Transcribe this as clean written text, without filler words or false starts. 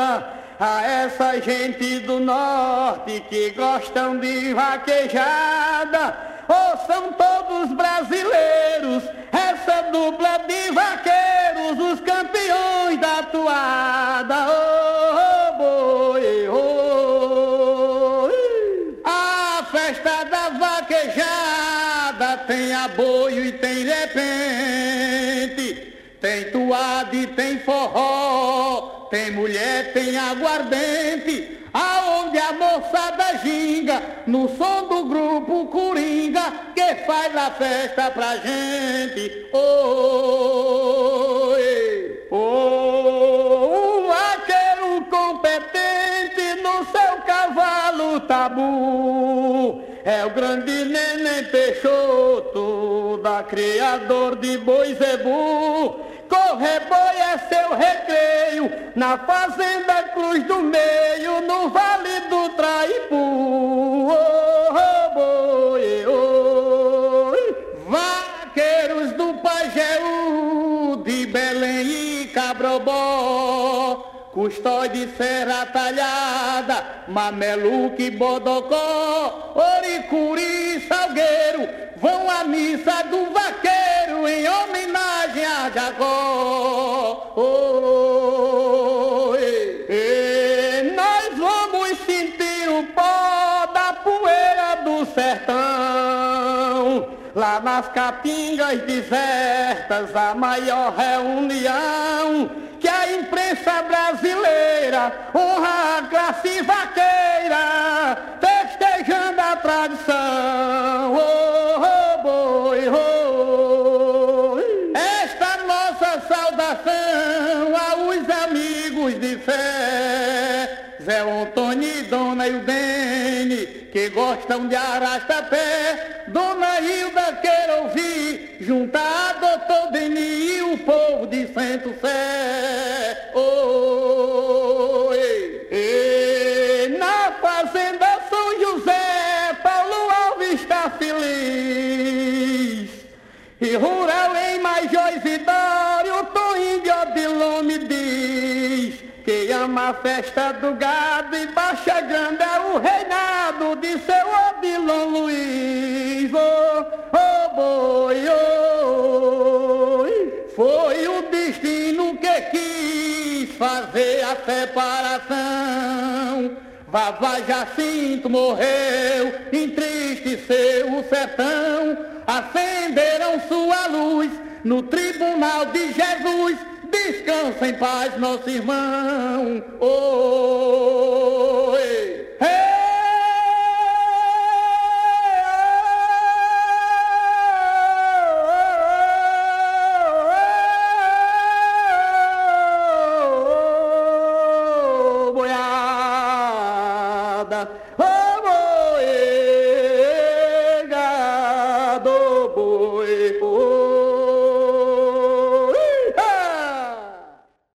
a essa gente do norte que gostam de vaquejada. Ou são todos brasileiros, essa dupla de vaqueiros, os campeões da toada. Oh, boi, oh. A festa da vaquejada tem aboio e tem repente, tem toada e tem forró, tem mulher, tem aguardente, aonde a moçada ginga, no som do grupo Coringa, que faz a festa pra gente. Oi, o vaqueiro competente no seu cavalo tabu é o grande Neném Peixoto, da criador de boi zebu. Correr boi é seu recreio, na fazenda Cruz do Meio, no Vale do Traipu. Oh, boi, oh. Vaqueiros do Pajeú, de Belém e Cabrobó, Custódio de Serra Talhada, Mameluque, Bodocó, Oricuri e Salgueiro, vão à missa do vaqueiro em homenagem a Jacó. Oh, nós vamos sentir o pó da poeira do sertão, lá nas caatingas desertas, a maior reunião que a imprensa brasileira honra a classe vaqueira, festejando a tradição. Oh, oh, boi, oh. Esta nossa saudação aos amigos de fé, Zé Antônio e Dona Eudene, que gostam de arrasta-pé. Dona Hilda quer ouvir, juntar a doutor Denis e o povo de Santo Sé. Oh, na fazenda São José, Paulo Alves está feliz. E rural em Major Isidório, Toninho de Odilon me diz que ama a festa do gado e Baixa Grande é o reinado de seu Odilon Luiz. Oh, oh, boi, oh. Foi o destino que quis fazer a separação. Vavá Jacinto morreu, entristeceu o sertão. Acenderam sua luz no tribunal de Jesus. Descansa em paz, nosso irmão. Oh.